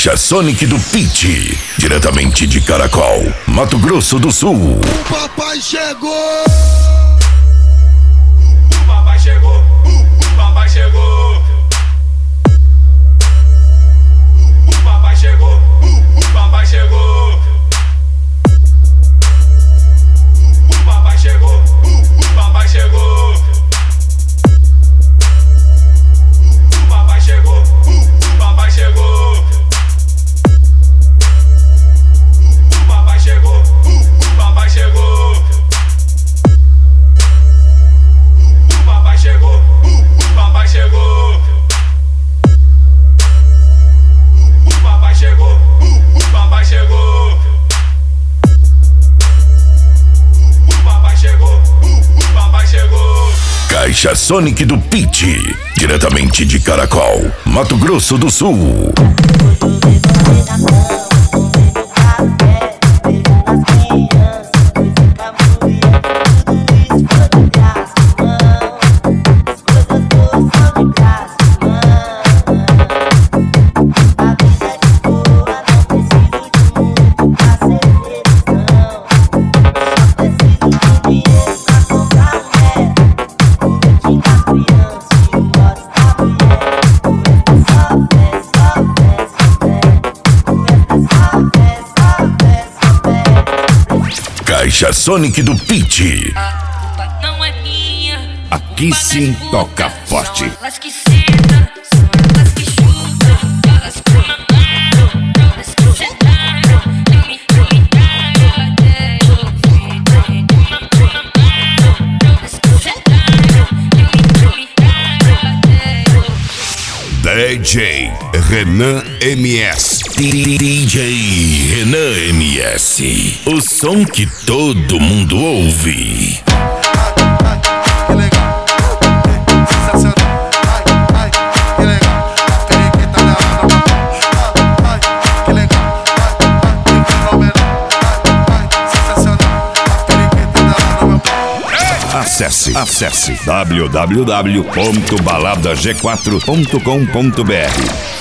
Caixa Sonic do Pitty, diretamente de Caracol, Mato Grosso do Sul. O papai chegou! O papai chegou! O papai chegou! O papai chegou! O papai chegou! O papai chegou! O papai chegou! O papai chegou! O papai chegou! O papai chegou! O papai chegou! O papai chegou! O papai chegou! O papai chegou! O papai chegou! O papai chegou! O papai chegou! Caixa Sonic do Pitty, diretamente de Caracol, Mato Grosso do Sul. Caixa Sonic do Pitty. A culpa não é minha. Aqui sim toca forte. Elas que sentam, são elas que chutam, elas que mamaram, elas que sentaram, e me dominaram até o fim. Mamaram, elas que sentaram, e me dominaram até o fim. DJ Renan MS. DJ Renan MS. O som que todo mundo ouve. Que legal, sensacional, ai, que legal, periquita na mão, que legal, que fenomenal, sensacional, periquita na mão. Acesse www.baladag4.com.br